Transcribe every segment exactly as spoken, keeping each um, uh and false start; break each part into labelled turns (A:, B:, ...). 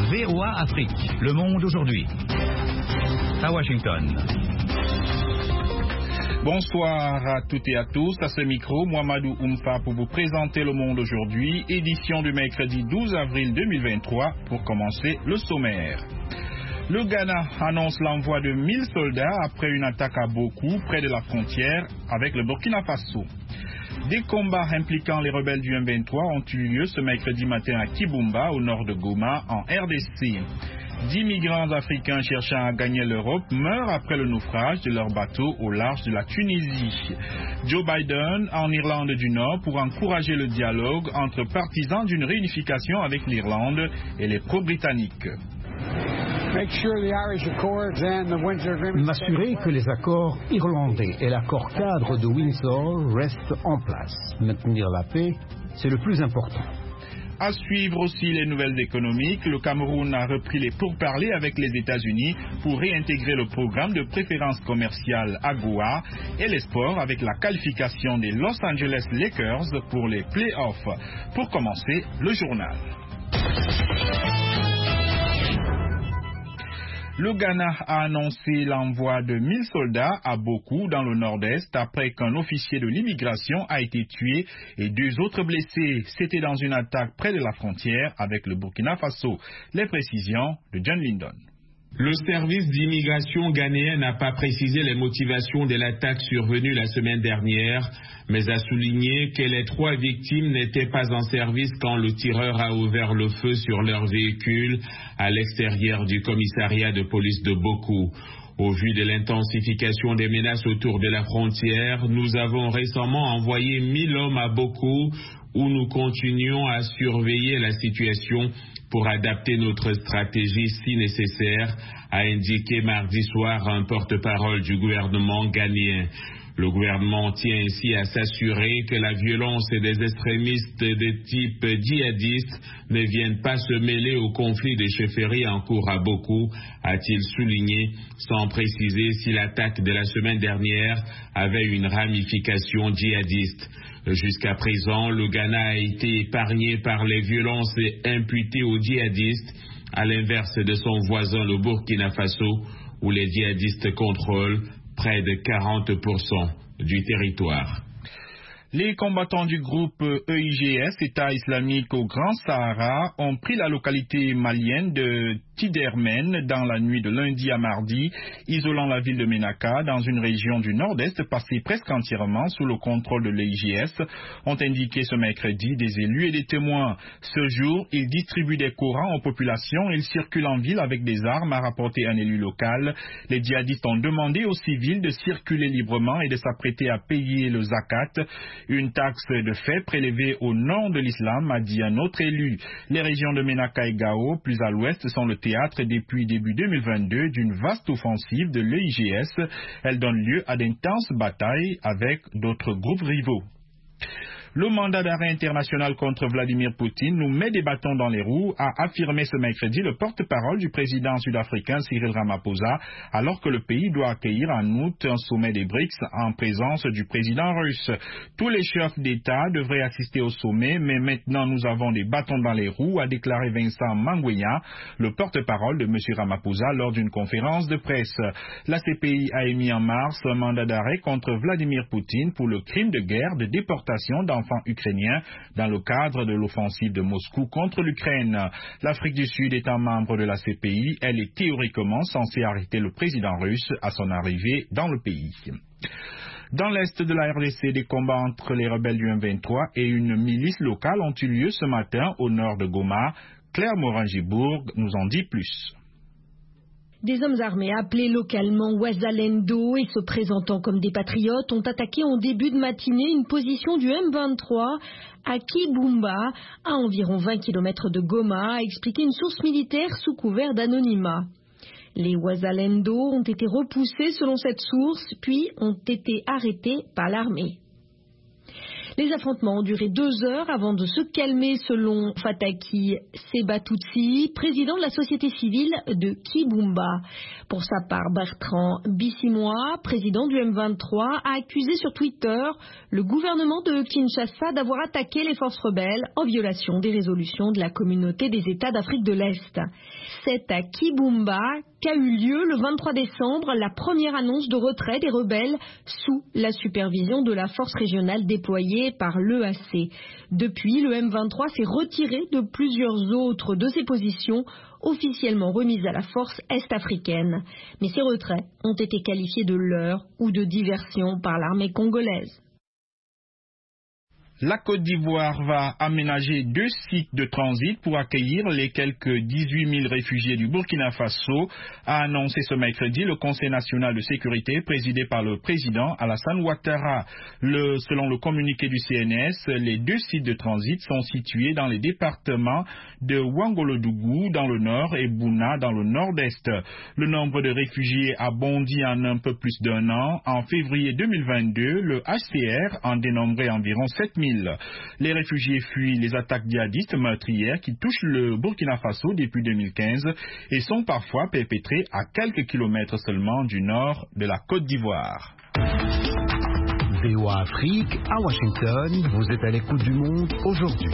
A: V O A Afrique, le monde aujourd'hui. À Washington.
B: Bonsoir à toutes et à tous, à ce micro, Mohamedou Oumfa pour vous présenter le monde aujourd'hui, édition du mercredi douze avril deux mille vingt-trois, pour commencer le sommaire. Le Ghana annonce l'envoi de mille soldats après une attaque à Bokou, près de la frontière avec le Burkina Faso. Des combats impliquant les rebelles du M vingt-trois ont eu lieu ce mercredi matin à Kibumba, au nord de Goma, en R D C. Dix migrants africains cherchant à gagner l'Europe meurent après le naufrage de leur bateau au large de la Tunisie. Joe Biden en Irlande du Nord pour encourager le dialogue entre partisans d'une réunification avec l'Irlande et les pro-britanniques.
C: M'assurer que les accords irlandais et l'accord cadre de Windsor restent en place. Maintenir la paix, c'est le plus important.
B: À suivre aussi les nouvelles économiques, le Cameroun a repris les pourparlers avec les États-Unis pour réintégrer le programme de préférence commerciale AGOA et les sports avec la qualification des Los Angeles Lakers pour les play-offs. Pour commencer, le journal. Le Ghana a annoncé l'envoi de mille soldats à Bokou dans le nord-est après qu'un officier de l'immigration a été tué et deux autres blessés. C'était dans une attaque près de la frontière avec le Burkina Faso. Les précisions de John Lindon.
D: Le service d'immigration ghanéen n'a pas précisé les motivations de l'attaque survenue la semaine dernière, mais a souligné que les trois victimes n'étaient pas en service quand le tireur a ouvert le feu sur leur véhicule à l'extérieur du commissariat de police de Bokou. Au vu de l'intensification des menaces autour de la frontière, nous avons récemment envoyé mille hommes à Bokou où nous continuons à surveiller la situation pour adapter notre stratégie si nécessaire, a indiqué mardi soir un porte-parole du gouvernement ghanéen. Le gouvernement tient ainsi à s'assurer que la violence des extrémistes de type djihadiste ne viennent pas se mêler au conflit de chefferie en cours à Bokou, a-t-il souligné, sans préciser si l'attaque de la semaine dernière avait une ramification djihadiste. Jusqu'à présent, le Ghana a été épargné par les violences imputées aux djihadistes, à l'inverse de son voisin le Burkina Faso, où les djihadistes contrôlent près de quarante pour cent du territoire.
B: Les combattants du groupe E I G S, État islamique au Grand Sahara, ont pris la localité malienne de Tidermen dans la nuit de lundi à mardi, isolant la ville de Ménaka dans une région du nord-est passée presque entièrement sous le contrôle de l'E I G S, ont indiqué ce mercredi des élus et des témoins. Ce jour, ils distribuent des Corans aux populations et ils circulent en ville avec des armes, a rapporté un élu local. Les djihadistes ont demandé aux civils de circuler librement et de s'apprêter à payer le zakat, une taxe de fait prélevée au nom de l'islam, a dit un autre élu. Les régions de Ménaka et Gao, plus à l'ouest, sont le théâtre depuis début deux mille vingt-deux d'une vaste offensive de l'E I G S. Elle donne lieu à d'intenses batailles avec d'autres groupes rivaux. Le mandat d'arrêt international contre Vladimir Poutine nous met des bâtons dans les roues, a affirmé ce mercredi le porte-parole du président sud-africain Cyril Ramaphosa, alors que le pays doit accueillir en août un sommet des BRICS en présence du président russe. Tous les chefs d'État devraient assister au sommet, mais maintenant nous avons des bâtons dans les roues, a déclaré Vincent Mangwenya, le porte-parole de M. Ramaphosa lors d'une conférence de presse. La C P I a émis en mars un mandat d'arrêt contre Vladimir Poutine pour le crime de guerre de déportation d'enfants ukrainiens dans le cadre de l'offensive de Moscou contre l'Ukraine. L'Afrique du Sud étant membre de la C P I, elle est théoriquement censée arrêter le président russe à son arrivée dans le pays. Dans l'est de la R D C, des combats entre les rebelles du M vingt-trois et une milice locale ont eu lieu ce matin au nord de Goma. Claire Morin-Gibourg nous en dit plus.
E: Des hommes armés appelés localement Wazalendo et se présentant comme des patriotes ont attaqué en début de matinée une position du M vingt-trois à Kibumba, à environ vingt kilomètres de Goma, a expliqué une source militaire sous couvert d'anonymat. Les Wazalendo ont été repoussés selon cette source, puis ont été arrêtés par l'armée. Les affrontements ont duré deux heures avant de se calmer selon Fataki Sebatutsi, président de la société civile de Kibumba. Pour sa part, Bertrand Bisimwa, président du M vingt-trois, a accusé sur Twitter le gouvernement de Kinshasa d'avoir attaqué les forces rebelles en violation des résolutions de la communauté des États d'Afrique de l'Est. C'est à Kibumba qu'a eu lieu le vingt-trois décembre la première annonce de retrait des rebelles sous la supervision de la force régionale déployée par l'E A C. Depuis, le M vingt-trois s'est retiré de plusieurs autres de ses positions officiellement remises à la force est-africaine. Mais ces retraits ont été qualifiés de leurre ou de diversion par l'armée congolaise.
B: La Côte d'Ivoire va aménager deux sites de transit pour accueillir les quelques dix-huit mille réfugiés du Burkina Faso, a annoncé ce mercredi le Conseil national de sécurité présidé par le président Alassane Ouattara. Le, selon le communiqué du C N S, les deux sites de transit sont situés dans les départements de Ouangolodougou dans le nord et Bouna dans le nord-est. Le nombre de réfugiés a bondi en un peu plus d'un an. En février deux mille vingt-deux, le H C R en dénombrait environ sept mille. Les réfugiés fuient les attaques djihadistes meurtrières qui touchent le Burkina Faso depuis deux mille quinze et sont parfois perpétrées à quelques kilomètres seulement du nord de la Côte d'Ivoire.
C: V O A Afrique, à Washington, vous êtes à l'écoute du monde aujourd'hui.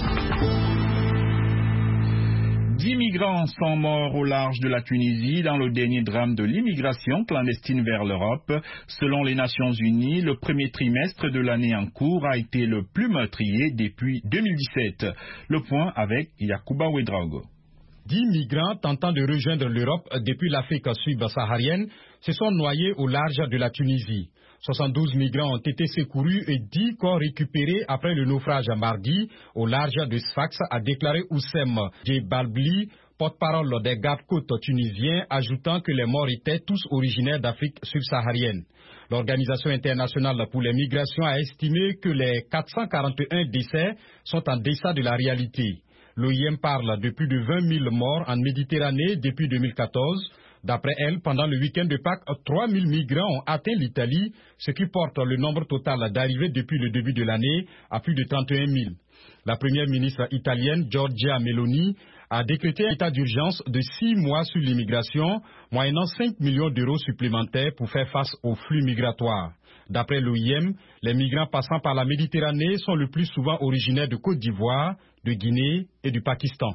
B: Dix migrants sont morts au large de la Tunisie dans le dernier drame de l'immigration clandestine vers l'Europe. Selon les Nations Unies, le premier trimestre de l'année en cours a été le plus meurtrier depuis deux mille dix-sept. Le point avec Yacouba Ouedraogo.
F: Dix migrants tentant de rejoindre l'Europe depuis l'Afrique subsaharienne se sont noyés au large de la Tunisie. soixante-douze migrants ont été secourus et dix corps récupérés après le naufrage mardi au large de Sfax, a déclaré Oussem Djebalbli, porte-parole des gardes-côtes tunisiens, ajoutant que les morts étaient tous originaires d'Afrique subsaharienne. L'Organisation internationale pour les migrations a estimé que les quatre cent quarante et un décès sont en deçà de la réalité. L'O I M parle de plus de vingt mille morts en Méditerranée depuis deux mille quatorze. D'après elle, pendant le week-end de Pâques, trois mille migrants ont atteint l'Italie, ce qui porte le nombre total d'arrivées depuis le début de l'année à plus de trente et un mille. La première ministre italienne, Giorgia Meloni, a décrété un état d'urgence de six mois sur l'immigration, moyennant cinq millions d'euros supplémentaires pour faire face aux flux migratoires. D'après l'O I M, les migrants passant par la Méditerranée sont le plus souvent originaires de Côte d'Ivoire, de Guinée et du Pakistan.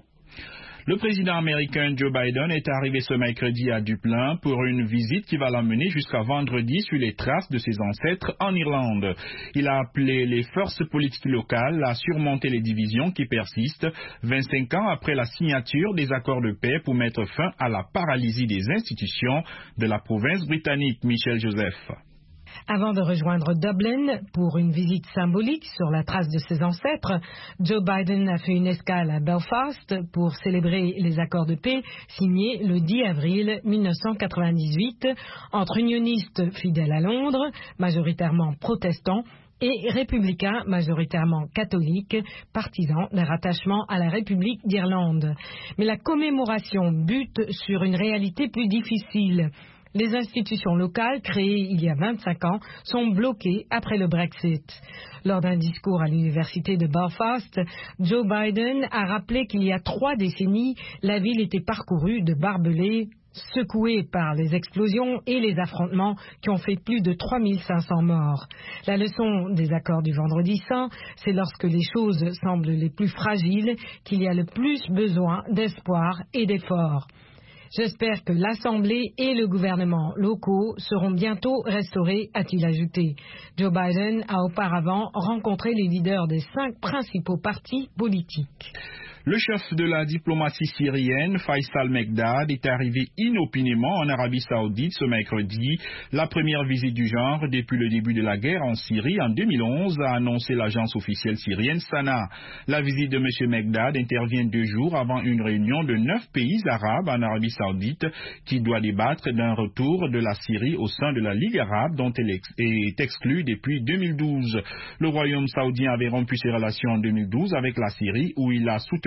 B: Le président américain Joe Biden est arrivé ce mercredi à Dublin pour une visite qui va l'amener jusqu'à vendredi sur les traces de ses ancêtres en Irlande. Il a appelé les forces politiques locales à surmonter les divisions qui persistent vingt-cinq ans après la signature des accords de paix pour mettre fin à la paralysie des institutions de la province britannique. Michel Joseph.
G: Avant de rejoindre Dublin pour une visite symbolique sur la trace de ses ancêtres, Joe Biden a fait une escale à Belfast pour célébrer les accords de paix signés le dix avril mille neuf cent quatre-vingt-dix-huit entre unionistes fidèles à Londres, majoritairement protestants, et républicains majoritairement catholiques, partisans d'un rattachement à la République d'Irlande. Mais la commémoration bute sur une réalité plus difficile. Les institutions locales, créées il y a vingt-cinq ans, sont bloquées après le Brexit. Lors d'un discours à l'université de Belfast, Joe Biden a rappelé qu'il y a trois décennies, la ville était parcourue de barbelés, secouée par les explosions et les affrontements qui ont fait plus de trois mille cinq cents morts. La leçon des accords du Vendredi saint, c'est lorsque les choses semblent les plus fragiles qu'il y a le plus besoin d'espoir et d'efforts. J'espère que l'Assemblée et le gouvernement locaux seront bientôt restaurés, a-t-il ajouté. Joe Biden a auparavant rencontré les leaders des cinq principaux partis politiques.
B: Le chef de la diplomatie syrienne, Faisal Mekdad, est arrivé inopinément en Arabie Saoudite ce mercredi. La première visite du genre depuis le début de la guerre en Syrie en deux mille onze, a annoncé l'agence officielle syrienne Sana. La visite de M. Mekdad intervient deux jours avant une réunion de neuf pays arabes en Arabie Saoudite qui doit débattre d'un retour de la Syrie au sein de la Ligue arabe dont elle est exclue depuis deux mille douze. Le royaume saoudien avait rompu ses relations en deux mille douze avec la Syrie où il a soutenu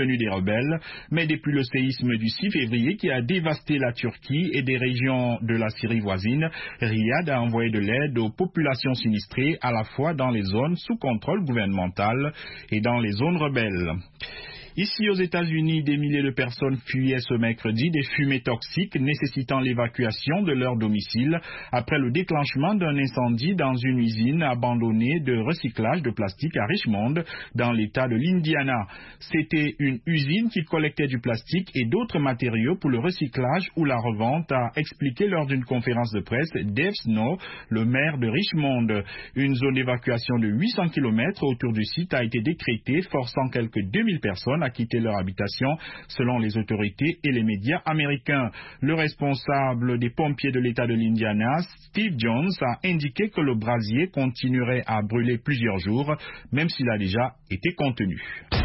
B: survenue des rebelles, mais depuis le séisme du six février qui a dévasté la Turquie et des régions de la Syrie voisine, Riyad a envoyé de l'aide aux populations sinistrées à la fois dans les zones sous contrôle gouvernemental et dans les zones rebelles. Ici aux États-Unis, des milliers de personnes fuyaient ce mercredi des fumées toxiques nécessitant l'évacuation de leur domicile après le déclenchement d'un incendie dans une usine abandonnée de recyclage de plastique à Richmond, dans l'État de l'Indiana. C'était une usine qui collectait du plastique et d'autres matériaux pour le recyclage ou la revente, a expliqué lors d'une conférence de presse Dave Snow, le maire de Richmond. Une zone d'évacuation de huit cents kilomètres autour du site a été décrétée, forçant quelques deux mille personnes à quitter leur habitation, selon les autorités et les médias américains. Le responsable des pompiers de l'État de l'Indiana, Steve Jones, a indiqué que le brasier continuerait à brûler plusieurs jours, même s'il a déjà été contenu.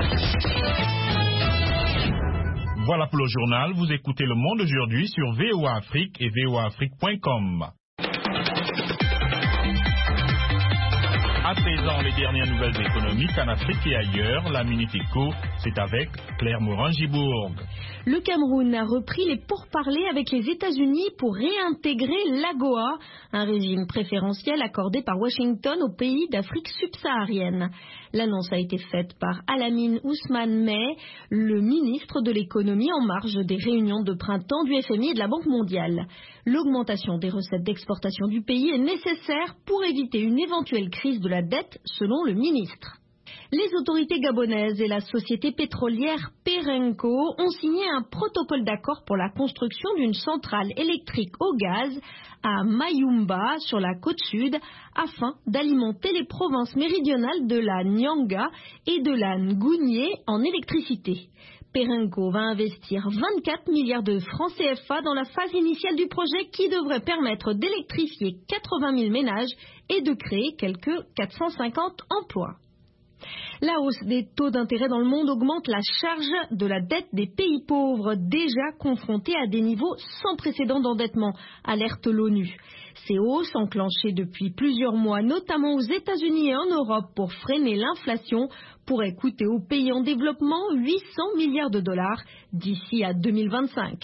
B: Voilà pour le journal. Vous écoutez Le Monde aujourd'hui sur V O A Afrique et V O A Afrique point com. À présent, les dernières nouvelles économiques en Afrique et ailleurs. La Minute Éco, c'est avec Claire Morin-Gibourg.
E: Le Cameroun a repris les pourparlers avec les États-Unis pour réintégrer l'AGOA, un régime préférentiel accordé par Washington aux pays d'Afrique subsaharienne. L'annonce a été faite par Alamine Ousmane May, le ministre de l'économie en marge des réunions de printemps du F M I et de la Banque mondiale. L'augmentation des recettes d'exportation du pays est nécessaire pour éviter une éventuelle crise de la dette, selon le ministre. Les autorités gabonaises et la société pétrolière Perenco ont signé un protocole d'accord pour la construction d'une centrale électrique au gaz à Mayumba, sur la côte sud, afin d'alimenter les provinces méridionales de la Nyanga et de la Ngounié en électricité. Perenco va investir vingt-quatre milliards de francs C F A dans la phase initiale du projet qui devrait permettre d'électrifier quatre-vingt mille ménages et de créer quelques quatre cent cinquante emplois. La hausse des taux d'intérêt dans le monde augmente la charge de la dette des pays pauvres, déjà confrontés à des niveaux sans précédent d'endettement, alerte l'ONU. Ces hausses, enclenchées depuis plusieurs mois, notamment aux États-Unis et en Europe pour freiner l'inflation, pourraient coûter aux pays en développement huit cents milliards de dollars d'ici à deux mille vingt-cinq.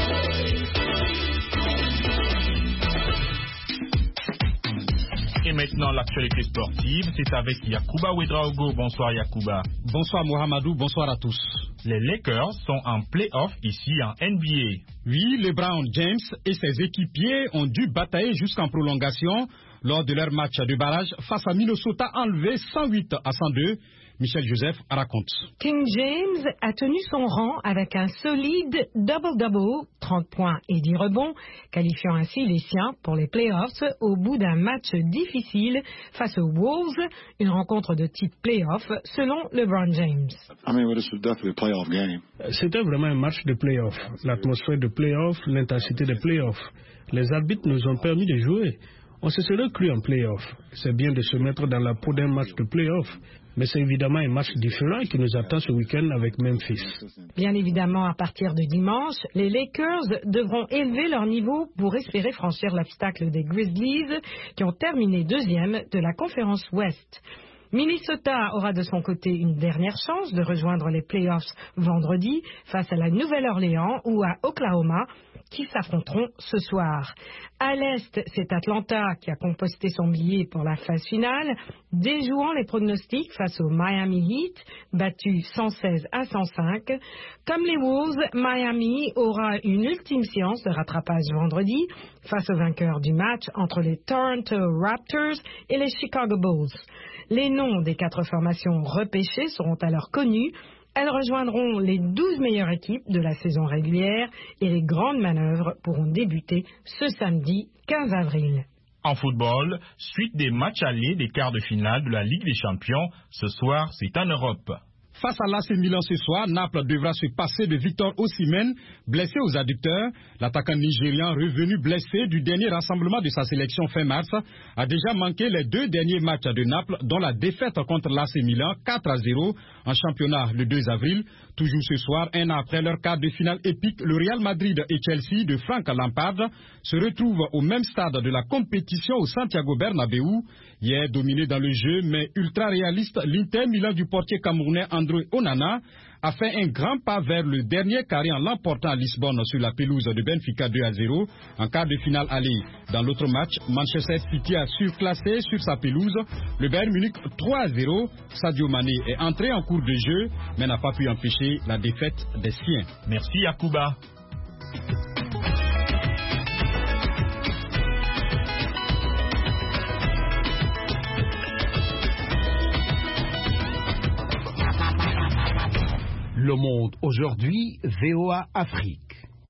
B: Et maintenant, l'actualité sportive, c'est avec Yacouba Ouedraogo. Bonsoir Yacouba.
F: Bonsoir Mohamedou, bonsoir à tous.
B: Les Lakers sont en play-off ici en N B A.
F: Oui, LeBron James et ses équipiers ont dû batailler jusqu'en prolongation lors de leur match de barrage face à Minnesota, enlevé cent huit à cent deux. Michel Joseph raconte.
G: King James a tenu son rang avec un solide double-double, trente points et dix rebonds, qualifiant ainsi les siens pour les playoffs au bout d'un match difficile face aux Wolves, une rencontre de type playoff selon LeBron James.
H: C'était vraiment un match de playoff. L'atmosphère de playoff, l'intensité de playoff. Les arbitres nous ont permis de jouer. On se serait cru en play-off. C'est bien de se mettre dans la peau d'un match de play-off, mais c'est évidemment un match différent qui nous attend ce week-end avec Memphis.
G: Bien évidemment, à partir de dimanche, les Lakers devront élever leur niveau pour espérer franchir l'obstacle des Grizzlies, qui ont terminé deuxième de la conférence Ouest. Minnesota aura de son côté une dernière chance de rejoindre les playoffs vendredi face à la Nouvelle-Orléans ou à Oklahoma, qui s'affronteront ce soir. À l'Est, c'est Atlanta qui a composté son billet pour la phase finale, déjouant les pronostics face au Miami Heat, battu cent seize à cent cinq. Comme les Wolves, Miami aura une ultime séance de rattrapage vendredi face au vainqueur du match entre les Toronto Raptors et les Chicago Bulls. Les noms des quatre formations repêchées seront alors connus. Elles rejoindront les douze meilleures équipes de la saison régulière et les grandes manœuvres pourront débuter ce samedi quinze avril.
B: En football, suite des matchs allés des quarts de finale de la Ligue des Champions, ce soir c'est en Europe.
F: Face à l'A C Milan ce soir, Naples devra se passer de Victor Osimhen, blessé aux adducteurs. L'attaquant nigérian, revenu blessé du dernier rassemblement de sa sélection fin mars, a déjà manqué les deux derniers matchs de Naples, dont la défaite contre l'A C Milan quatre à zéro en championnat le deux avril. Toujours ce soir, un an après leur quart de finale épique, le Real Madrid et Chelsea de Frank Lampard se retrouvent au même stade de la compétition au Santiago Bernabéu. Hier dominé dans le jeu, mais ultra réaliste, l'Inter Milan du portier camerounais André Onana a fait un grand pas vers le dernier carré en l'emportant à Lisbonne sur la pelouse de Benfica deux à zéro en quart de finale aller. Dans l'autre match, Manchester City a surclassé sur sa pelouse le Bayern Munich trois à zéro. Sadio Mané est entré en cours de jeu mais n'a pas pu empêcher la défaite des siens.
B: Merci Yacouba.
C: Le Monde aujourd'hui, V O A Afrique.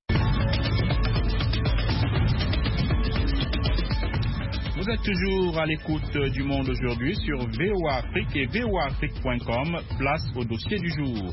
B: Vous êtes toujours à l'écoute du Monde aujourd'hui sur V O A Afrique et V O A Afrique point com. Place au dossier du jour.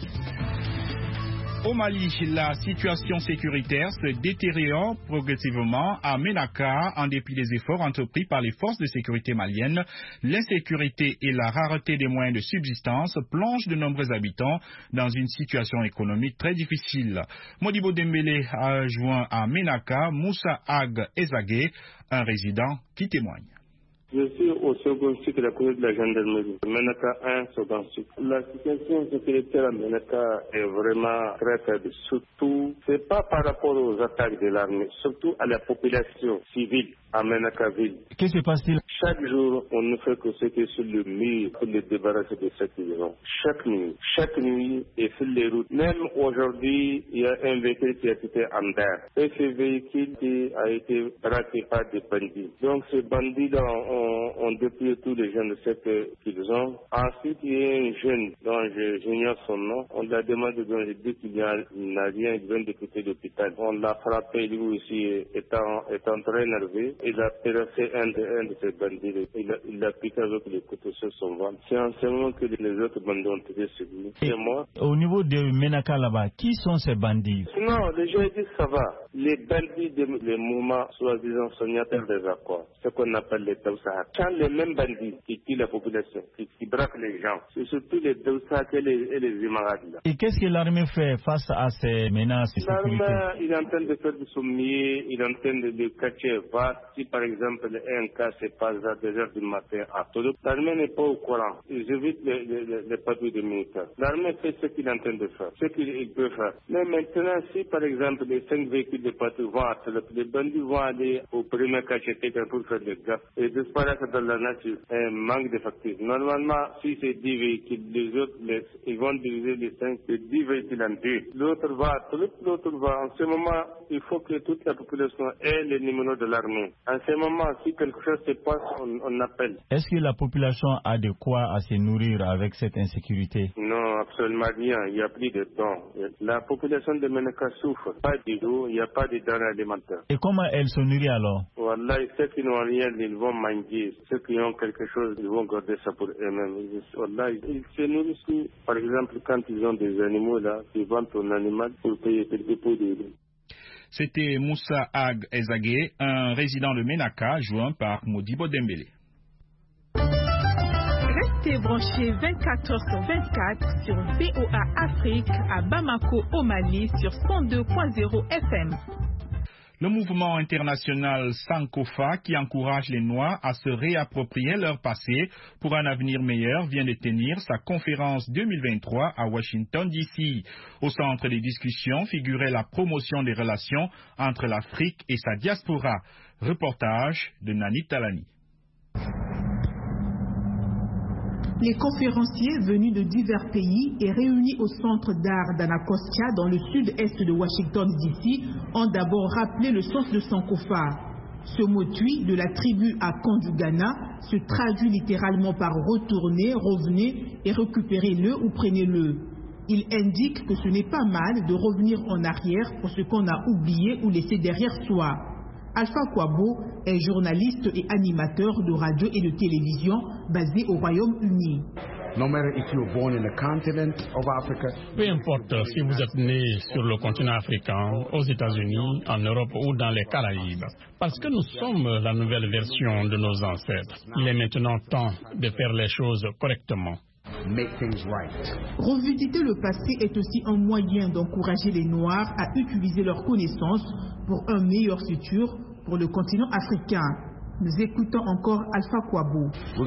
B: Au Mali, la situation sécuritaire se détériore progressivement à Ménaka en dépit des efforts entrepris par les forces de sécurité maliennes. L'insécurité et la rareté des moyens de subsistance plongent de nombreux habitants dans une situation économique très difficile. Modibo Dembélé a joint à Ménaka Moussa Ag Ezagé, un résident qui témoigne.
I: Je suis au second cycle de la commune de la gendarmerie. Ménaka un, second cycle. La situation sécuritaire à Ménaka est vraiment très faible. Surtout, c'est pas par rapport aux attaques de l'armée, surtout à la population civile à Ménaka ville.
J: Qu'est-ce qui se passe-t-il?
I: Chaque jour, on ne fait que ce qui est sur le mur pour les débarrasser de cette maison. Chaque nuit, chaque nuit et sur les routes. Même aujourd'hui, il y a un véhicule qui a été en terre. Et ce véhicule a été braqué par des bandits. Donc ces bandits-là ont, ont dépouillé tous les jeunes de ce qu'ils ont. Ensuite, il y a un jeune dont j'ignore son nom. On l'a demandé, donc j'ai dit qu'il n'a rien, il vient de quitter l'hôpital. On l'a frappé, lui aussi, étant, étant très énervé. Il a terrassé un de, un de ces bandits. Il a, il a piqué avec les couteaux sur son ventre. C'est en ce moment que les autres bandits ont été sur lui. Et moi.
J: Au niveau de Ménaka là-bas, qui sont ces bandits?
I: Non, les gens disent ça va. Les bandits des de mouvements soi-disant signataires des accords, ce qu'on appelle les Daoussahak. Quand les mêmes bandits qui tuent la population, qui, qui braquent les gens, c'est surtout les Daoussahak et les, et les Imarades.
J: Et qu'est-ce que l'armée fait face à ces menaces de sécurité?
I: L'armée, il est en train de faire du sommier, il est en train de, de catcher va. Si par exemple un cas se passe à deux heures du matin à Toulouse, l'armée n'est pas au courant. Ils évitent les, les, les patrouilles de militaires. L'armée fait ce qu'il est en train de faire, ce qu'il peut faire. Mais maintenant, si par exemple les cinq véhicules de patrouille vont à Toulouse, les bandits vont aller au premier quartier quelqu'un pour faire des gaffes et disparaître dans la nature, un manque de factures. Normalement, si c'est dix véhicules, les autres, les, ils vont diviser les cinq, les dix véhicules en deux. L'autre va à Toulouse, l'autre va. En ce moment, il faut que toute la population ait les numéros de l'armée. En ce moment, si quelque chose se passe, on, on appelle.
J: Est-ce que la population a de quoi à se nourrir avec cette insécurité?
I: Non, absolument rien. Il n'y a plus de temps. La population de Ménaka souffre. Pas d'eau, il n'y a pas de denrées alimentaires.
J: Et comment elle se nourrit alors?
I: Voilà, ceux qui n'ont rien, ils vont manger. Ceux qui ont quelque chose, ils vont garder ça pour eux-mêmes. Voilà, ils se nourrissent. Par exemple, quand ils ont des animaux là, ils vendent un animal pour payer quelques pots de lait.
B: C'était Moussa Ag Ezagé, un résident de Ménaka, joint par Modibo Dembélé.
K: Restez branchés vingt-quatre heures sur vingt-quatre sur V O A Afrique à Bamako au Mali sur cent deux point zéro F M.
B: Le mouvement international Sankofa, qui encourage les Noirs à se réapproprier leur passé pour un avenir meilleur, vient de tenir sa conférence deux mille vingt-trois à Washington, D C. Au centre des discussions figurait la promotion des relations entre l'Afrique et sa diaspora. Reportage de Nani Talani.
K: Les conférenciers venus de divers pays et réunis au centre d'art d'Anacostia dans le sud-est de Washington D C ont d'abord rappelé le sens de Sankofa. Ce mot tui de la tribu à Kan du Ghana se traduit littéralement par retourner, revenez et récupérez-le ou prenez-le. Il indique que ce n'est pas mal de revenir en arrière pour ce qu'on a oublié ou laissé derrière soi. Alpha Kwabo est journaliste et animateur de radio et de télévision basé au Royaume-Uni.
L: Peu importe si vous êtes né sur le continent africain, aux États-Unis, en Europe ou dans les Caraïbes, parce que nous sommes la nouvelle version de nos ancêtres. Il est maintenant temps de faire les choses correctement.
K: Revisiter le passé est aussi un moyen d'encourager les Noirs à utiliser leurs connaissances pour un meilleur futur pour le continent africain. Nous écoutons encore Alpha Kwabo.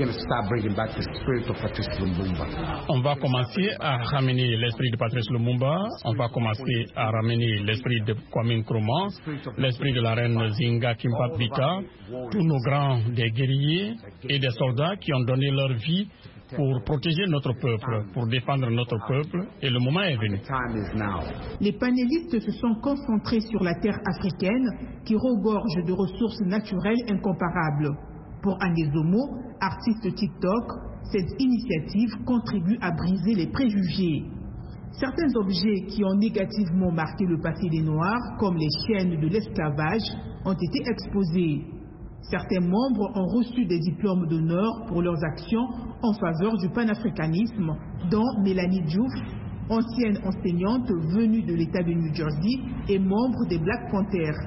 L: On va commencer à ramener l'esprit de Patrice Lumumba, on va commencer à ramener l'esprit de Kwame Nkrumah, l'esprit de la reine Zinga Kimpa Bika, tous nos grands des guerriers et des soldats qui ont donné leur vie pour protéger notre peuple, pour défendre notre peuple, et le moment est venu.
K: Les panélistes se sont concentrés sur la terre africaine qui regorge de ressources naturelles incomparables. Pour Angezomo, artiste TikTok, cette initiative contribue à briser les préjugés. Certains objets qui ont négativement marqué le passé des Noirs, comme les chaînes de l'esclavage, ont été exposés. Certains membres ont reçu des diplômes d'honneur pour leurs actions en faveur du panafricanisme, dont Mélanie Diouf, ancienne enseignante venue de l'État de New Jersey et membre des Black Panthers.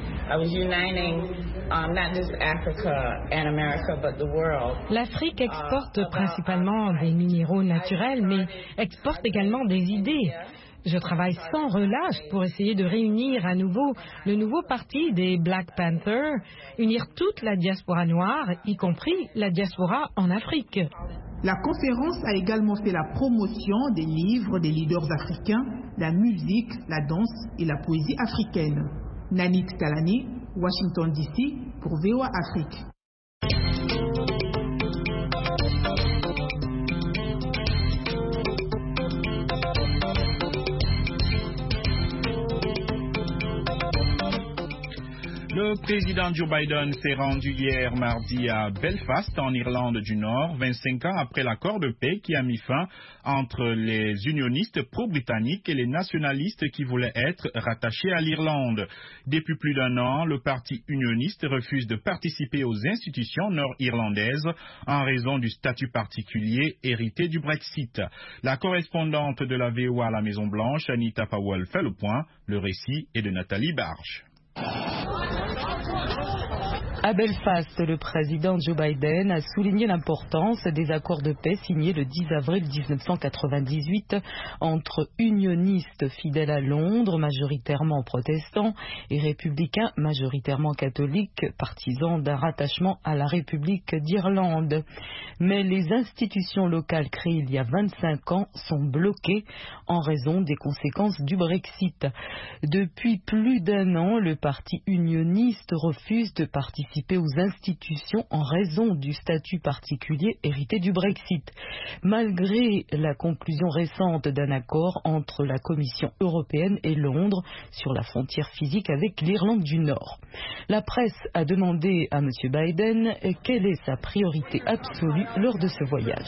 G: L'Afrique exporte principalement des minéraux naturels, mais exporte également des idées. Je travaille sans relâche pour essayer de réunir à nouveau le nouveau parti des Black Panthers, unir toute la diaspora noire, y compris la diaspora en Afrique.
K: La conférence a également fait la promotion des livres des leaders africains, la musique, la danse et la poésie africaine. Nanit Kalani, Washington D C, pour V O A Afrique.
B: Le président Joe Biden s'est rendu hier mardi à Belfast, en Irlande du Nord, vingt-cinq ans après l'accord de paix qui a mis fin entre les unionistes pro-britanniques et les nationalistes qui voulaient être rattachés à l'Irlande. Depuis plus d'un an, le parti unioniste refuse de participer aux institutions nord-irlandaises en raison du statut particulier hérité du Brexit. La correspondante de la V O A à la Maison-Blanche, Anita Powell, fait le point. Le récit est de Nathalie Barge.
M: À Belfast, le président Joe Biden a souligné l'importance des accords de paix signés le dix avril mille neuf cent quatre-vingt-dix-huit entre unionistes fidèles à Londres, majoritairement protestants, et républicains majoritairement catholiques, partisans d'un rattachement à la République d'Irlande. Mais les institutions locales créées il y a vingt-cinq ans sont bloquées en raison des conséquences du Brexit. Depuis plus d'un an, le parti unioniste refuse de participer aux institutions en raison du statut particulier hérité du Brexit, malgré la conclusion récente d'un accord entre la Commission européenne et Londres sur la frontière physique avec l'Irlande du Nord. La presse a demandé à M. Biden quelle est sa priorité absolue lors de ce voyage.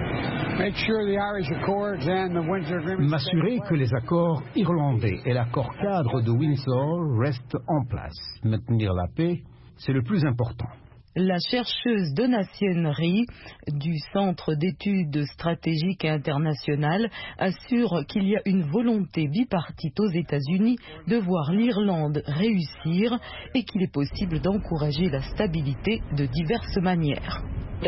C: M'assurer que les accords irlandais et l'accord cadre de Windsor restent en place. Maintenir la paix, c'est le plus important.
M: La chercheuse Donna Sienry du Centre d'études stratégiques et internationales assure qu'il y a une volonté bipartite aux États-Unis de voir l'Irlande réussir et qu'il est possible d'encourager la stabilité de diverses manières.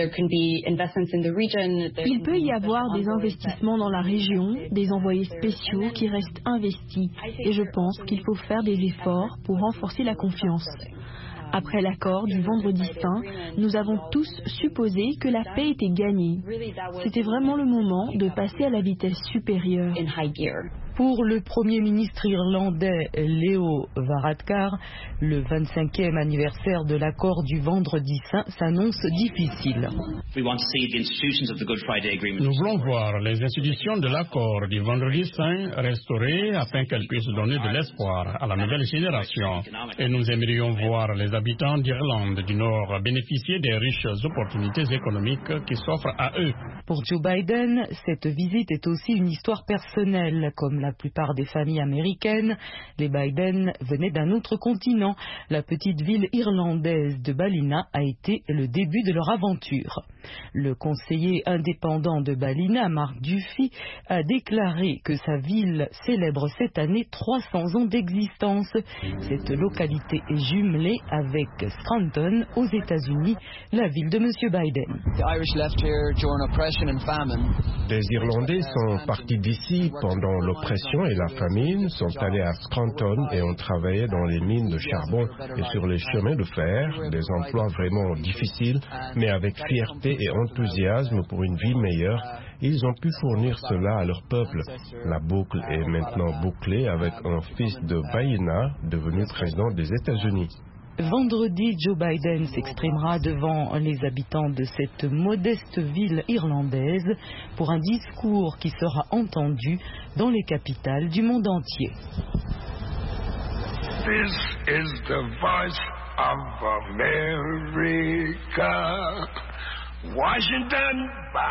E: Il peut y avoir des investissements dans la région, des envoyés spéciaux qui restent investis, et je pense qu'il faut faire des efforts pour renforcer la confiance. Après l'accord du Vendredi Saint, nous avons tous supposé que la paix était gagnée. C'était vraiment le moment de passer à la vitesse supérieure.
M: Pour le Premier ministre irlandais Leo Varadkar, le vingt-cinquième anniversaire de l'accord du Vendredi Saint s'annonce difficile.
L: Nous voulons voir les institutions de l'accord du Vendredi Saint restaurées afin qu'elles puissent donner de l'espoir à la nouvelle génération. Et nous aimerions voir les habitants d'Irlande du Nord bénéficier des riches opportunités économiques qui s'offrent à eux.
M: Pour Joe Biden, cette visite est aussi une histoire personnelle. Comme la plupart des familles américaines, les Biden venaient d'un autre continent. La petite ville irlandaise de Ballina a été le début de leur aventure. Le conseiller indépendant de Ballina, Mark Duffy, a déclaré que sa ville célèbre cette année trois cents ans d'existence. Cette localité est jumelée avec Scranton, aux États-Unis, la ville de M. Biden.
N: Les Irlandais sont partis d'ici pendant l'oppression dépression et la famine, sont allés à Scranton et ont travaillé dans les mines de charbon et sur les chemins de fer, des emplois vraiment difficiles, mais avec fierté et enthousiasme pour une vie meilleure. Ils ont pu fournir cela à leur peuple. La boucle est maintenant bouclée avec un fils de Biden devenu président des États-Unis.
M: Vendredi, Joe Biden s'exprimera devant les habitants de cette modeste ville irlandaise pour un discours qui sera entendu dans les capitales du monde entier.
O: This is the voice of America. Washington,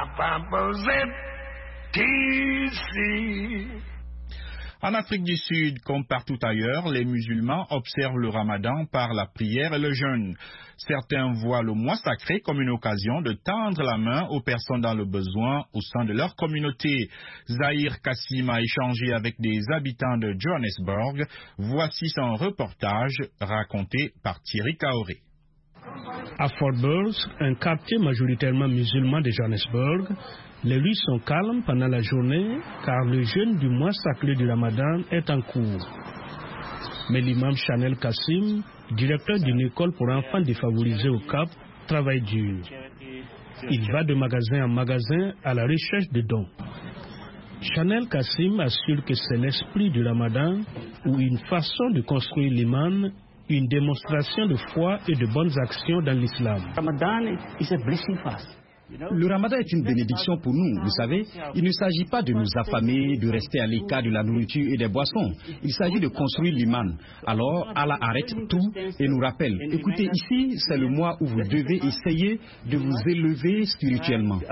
O: D C
B: En Afrique du Sud, comme partout ailleurs, les musulmans observent le ramadan par la prière et le jeûne. Certains voient le mois sacré comme une occasion de tendre la main aux personnes dans le besoin au sein de leur communauté. Zahir Kassim a échangé avec des habitants de Johannesburg. Voici son reportage raconté par Thierry Kaoré.
H: À Fort Burns, un quartier majoritairement musulman de Johannesburg, les rues sont calmes pendant la journée car le jeûne du mois sacré du Ramadan est en cours. Mais l'imam Chanel Kassim, directeur d'une école pour enfants défavorisés au Cap, travaille dur. Il va de magasin en magasin à la recherche de dons. Chanel Kassim assure que c'est l'esprit du Ramadan ou une façon de construire l'iman, une démonstration de foi et de bonnes actions dans l'islam.
P: Le ramadan est une bénédiction pour nous, vous savez. Il ne s'agit pas de nous affamer, de rester à l'écart de la nourriture et des boissons. Il s'agit de construire l'iman. Alors, Allah arrête tout et nous rappelle, écoutez, ici, c'est le mois où vous devez essayer de vous élever spirituellement.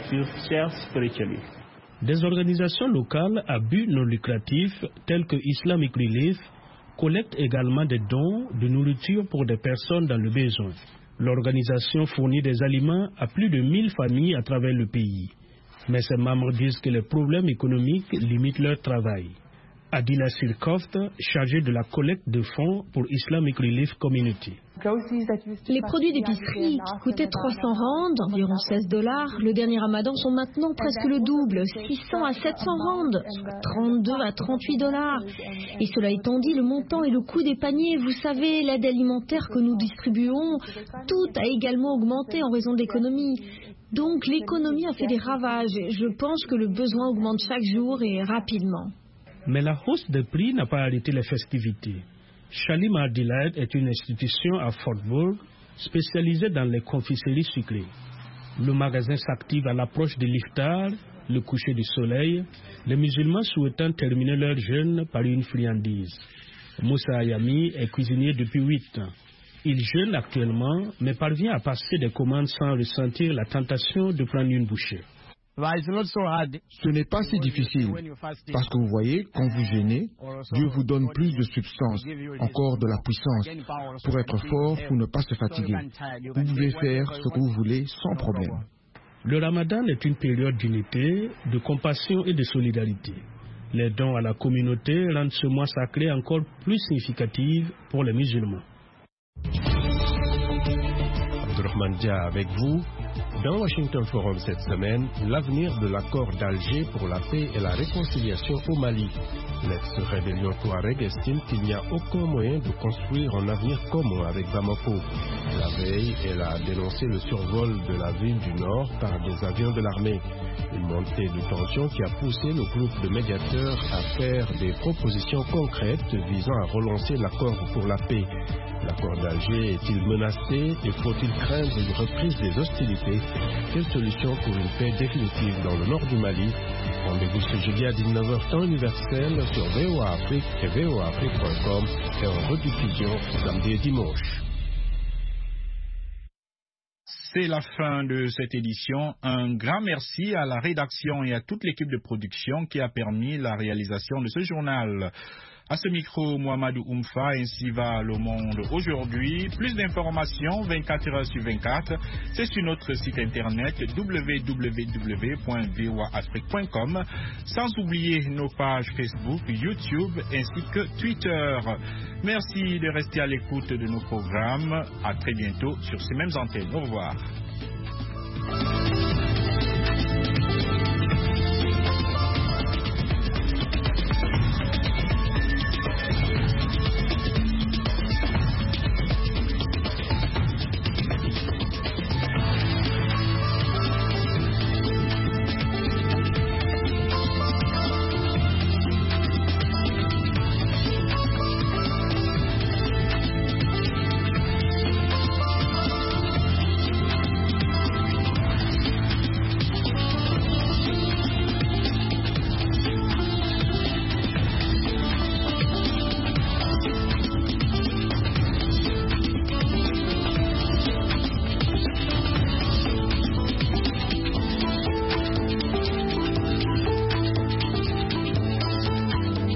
H: Des organisations locales à but non lucratif, telles que Islamic Relief, collectent également des dons de nourriture pour des personnes dans le besoin. L'organisation fournit des aliments à plus de mille familles à travers le pays. Mais ses membres disent que les problèmes économiques limitent leur travail. Adila Sirkoft, chargée de la collecte de fonds pour Islamic Relief Community.
E: Les produits d'épicerie qui coûtaient trois cents rands, environ seize dollars, le dernier ramadan sont maintenant presque le double, six cents à sept cents rands, soit trente-deux à trente-huit dollars. Et cela étant dit, le montant et le coût des paniers, vous savez, l'aide alimentaire que nous distribuons, tout a également augmenté en raison de l'économie. Donc l'économie a fait des ravages et je pense que le besoin augmente chaque jour et rapidement.
H: Mais la hausse des prix n'a pas arrêté les festivités. Shalim Adelaide est une institution à Fort Burns spécialisée dans les confiseries sucrées. Le magasin s'active à l'approche de l'iftar, le coucher du soleil, les musulmans souhaitant terminer leur jeûne par une friandise. Moussa Ayami est cuisinier depuis huit ans. Il jeûne actuellement, mais parvient à passer des commandes sans ressentir la tentation de prendre une bouchée.
Q: Ce n'est pas si difficile, parce que vous voyez, quand vous jeûnez, Dieu vous donne plus de substance, encore de la puissance, pour être fort, pour ne pas se fatiguer. Vous pouvez faire ce que vous voulez sans problème.
H: Le Ramadan est une période d'unité, de compassion et de solidarité. Les dons à la communauté rendent ce mois sacré encore plus significatif pour les musulmans.
N: Abdourahmane Dia avec vous. Dans Washington Forum cette semaine, l'avenir de l'accord d'Alger pour la paix et la réconciliation au Mali. L'ex-rébellion Touareg estime qu'il n'y a aucun moyen de construire un avenir commun avec Bamako. La veille, elle a dénoncé le survol de la ville du Nord par des avions de l'armée. Une montée de tension qui a poussé le groupe de médiateurs à faire des propositions concrètes visant à relancer l'accord pour la paix. L'accord d'Alger est-il menacé et faut-il craindre une reprise des hostilités? Quelle solution pour une paix définitive dans le nord du Mali? Rendez-vous ce jeudi à dix-neuf heures temps universel sur V O A Afrique et V O A Afrique point com et en rediffusion samedi et dimanche.
B: C'est la fin de cette édition. Un grand merci à la rédaction et à toute l'équipe de production qui a permis la réalisation de ce journal. À ce micro, Mohamedou Oumfa, ainsi va le monde aujourd'hui. Plus d'informations, vingt-quatre heures sur vingt-quatre, c'est sur notre site internet w w w point v o a afrique point com, sans oublier nos pages Facebook, YouTube ainsi que Twitter. Merci de rester à l'écoute de nos programmes. À très bientôt sur ces mêmes antennes. Au revoir.